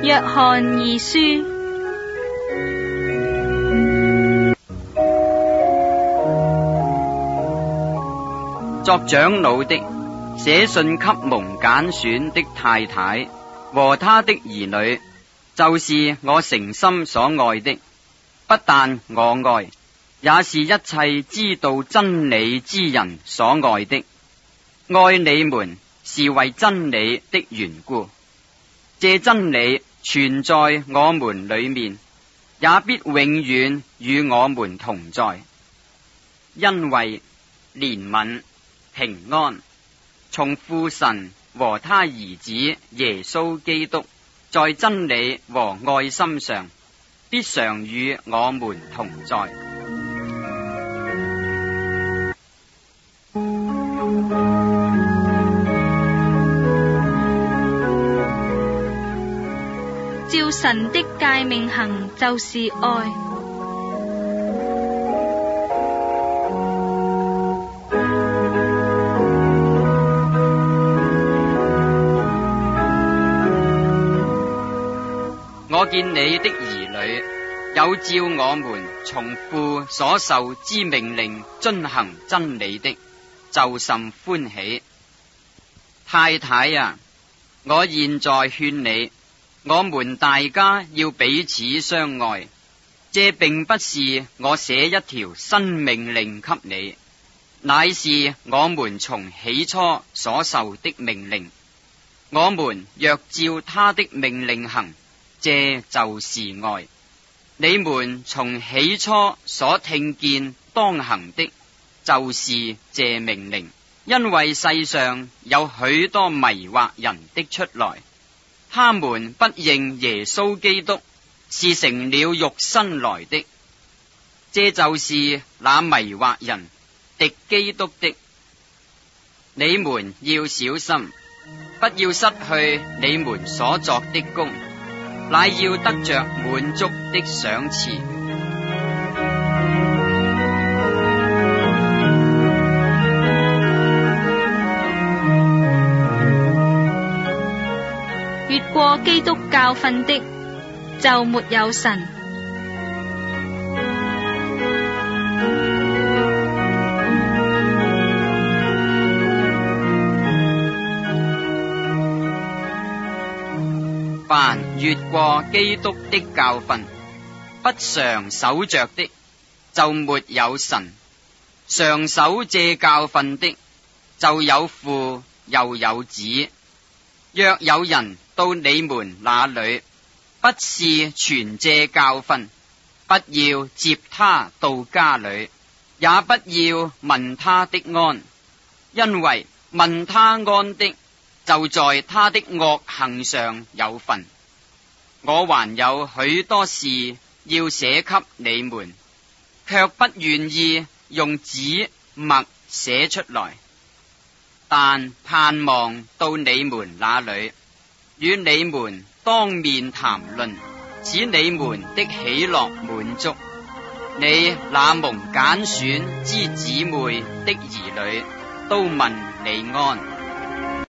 約翰二書。 作長老的，寫信給蒙揀選的太太和他的兒女，就是我誠心所愛的。不但我愛，也是一切知道真理之人所愛的。愛你們是為真理的緣故，這真理存在我們裏面，也必永遠與我們同在。因為憐憫平安從父神和他兒子耶穌基督在真理和愛心上必常與我們同在。 照神的誡命行，就是愛。 我見你的兒女有照我們從父所受之命令遵行真理的，就甚歡喜。太太啊，我現在勸你，我們大家要彼此相愛。這並不是我寫一條新命令給你，乃是我們從起初所受的命令。我們若照他的命令行，這就是愛。你們從起初所聽見當行的，就是這命令。因為世上有許多迷惑人的出來，他們不認耶穌基督是成了肉身來的，這就是那迷惑人敵基督的。你們要小心，不要失去你們所作的工，乃要得着滿足的賞賜。 越過基督教訓的，就沒有神。 凡越過基督的教訓，不常守着的，就沒有神；常守這教訓的，就有父又有子。若有人到你們那裏，不是傳這教訓，不要接他到家裏，也不要問他的安，因為問他安的，就在他的惡行上有份。我還有許多事要寫給你們，卻不願意用紙墨寫出來，但盼望到你們那裏，與你們當面談論，使你們的喜樂滿足。你那蒙揀選之姊妹的兒女都問你安。